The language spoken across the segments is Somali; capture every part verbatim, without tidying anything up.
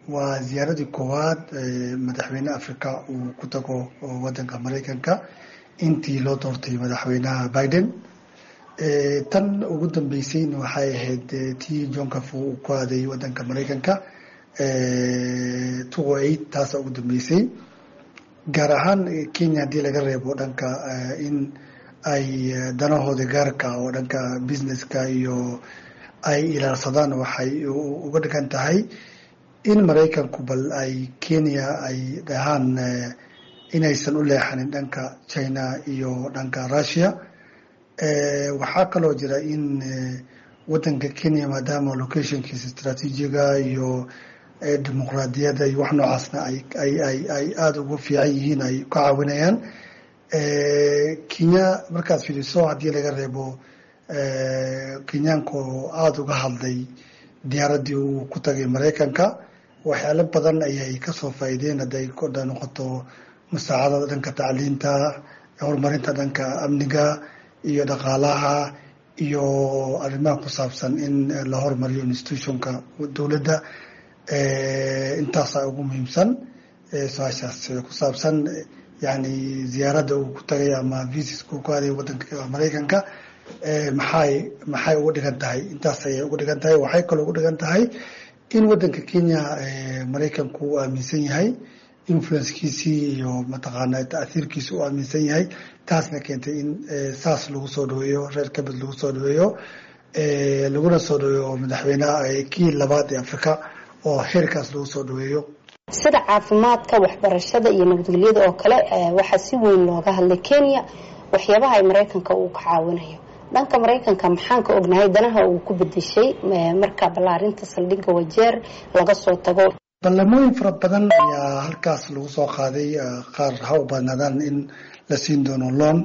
waa ziyaaradii koowaad madaxweyne Afrika uu ku tago wadanka Mareykanka intii loo doortay madaxweynaha Biden. tan ugu dambeysay waxay ahayd tii John Kafu uu ku aaday wadanka Mareykanka two oh eight taas ugu dambeysay. gaar ahaan Kenya hadii laga reebo dhanka in ay danahooda gaarka oo dhanka businesska iyo ay ilaalsadaan waxay uga dhigan tahay in Mareykanku bal ay Kenya ay dhahaan inaysan u leexanin dhanka China iyo dhanka Russia. waxaa kaloo jira in wadanka Kenya maadaama locationkiisa istaraatiijiga iyo dimuqraadiyadda iyo wax noocaasna ay ay ay ay aad ugu fiican yihiin ay ka caawinayaan. Kenya markaas fiiriso hadii laga reebo Kenyaanku aad uga hadlay diyaaradii uu ku tagay Mareykanka waxyaalo badan ayay ka soo faa'iideen haday ku noqoto musaacadada dhanka tacliinta, horumarinta dhanka amniga iyo dhaqaalaha iyo arrimaha ku saabsan in la horumariyo institutionka dawladda. intaas ay ugu muhiimsan su'aashaas ku saabsan yani ziyaaradda uu ku tagay ama visas ku qaaday wadanka Mareykanka maxay maxay ugu dhigan tahay intaas ay ugu dhigan tahay. waxay kaloo ugu dhigan tahay in wadanka Kenya Mareykanku uu aaminsan yahay influence-kiisii iyo mataqaanaa ta'athirkiisa uu aaminsan yahay. taasna keentay in saas lagu soo dhaweeyo reer kabad lagu soo dhaweeyo laguna soo dhaweeyo madaxweynaha kii labaad ee Afrika oo heerkaas lagu soo dhaweeyo. sida caafimaadka, waxbarashada iyo nabadgelyada oo kale waxaa si weyn looga hadlay Kenya waxyaabaha ay Mareykanka uu ka caawinayo. dhanka Mareykanka maxaan ka ognahay danaha uu ku bedeshay marka balaarinta saldhigga Wajeer laga soo tago. ballamooyin fara badan ayaa halkaas lagu soo qaaday qaar ha u badnaadaan in la siin doono loan.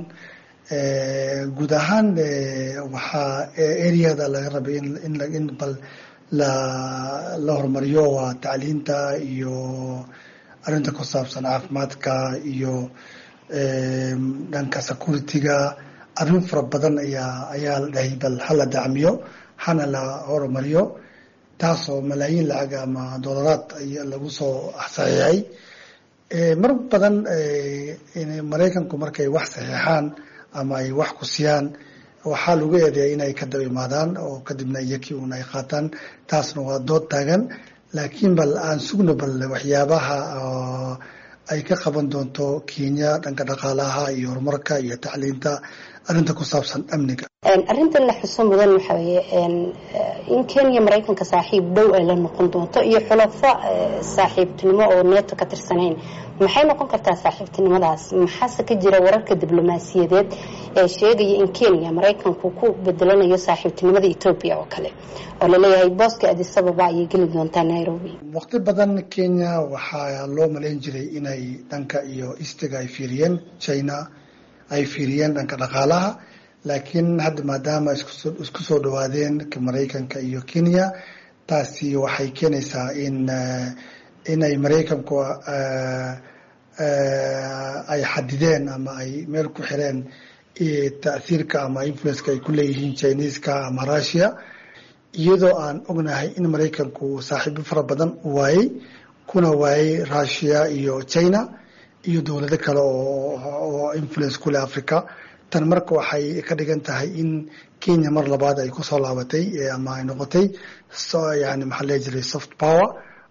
guud ahaan waxaa areada laga rabay in in bal la la horumariyo waa tacliinta iyo arrinta ku saabsan caafimaadka iyo dhanka security-ga. arrin fara badan ayaa ayaa la dhahay bal hala dacmiyo hana la horumariyo taasoo malaayiin lacag ama doolaraad ayaa lagu soo saxiixay. mar badan Mareykanku markay wax saxiixaan ama ay wax ku siiyaan waxaa lagu eedeeyaa inay ka daba imaadaan oo kadibna iyakii un ay qaataan. taasna waa dood taagan laakiin bal aan sugno bal waxyaabaha ay ka qaban doonto Kenya dhanka dhaqaalaha iyo horumarka iyo tacliinta arrinta ku saabsan amniga. arrintan la xuso mudan waxa weeye in Kenya Mareykanka saaxiib dhow ay la noqon doonto iyo xulafo saaxiibtinimo oo neeto ka tirsaneen. maxay noqon kartaa saaxiibtinimadaas? maxaa ka jira wararka diblomaasiyadeed ee sheegaya in Kenya Mareykanku ku bedelanayo saaxiibtinimada Ethiopia oo kale oo la leeyahay booska Addis Ababa ay geli doontaa Nairobi? waqti badan Kenya waxaa loo maleyn jiray inay dhanka iyo istiga ay fiiriyeen China ay fiiriyeen dhanka dhaqaalaha laakiin hadda maadaama isku soo dhawaadeen Mareykanka iyo Kenya taasi waxay keenaysaa in inay Mareykanku ay xadideen ama ay meel ku xireen ta'athirka ama influence-ka ay ku leeyihiin Chinese-ka ama Russia iyadoo aan ognahay in Mareykanku saaxiibo fara badan u waayay kuna waayay Russia iyo China iyo dawlado kale oo influence ku leh Africa. tan marka waxay ka dhigan tahay in Kenya mar labaad ay ku soo laabatay ama ay noqotay soo yani maxaa la jiray soft power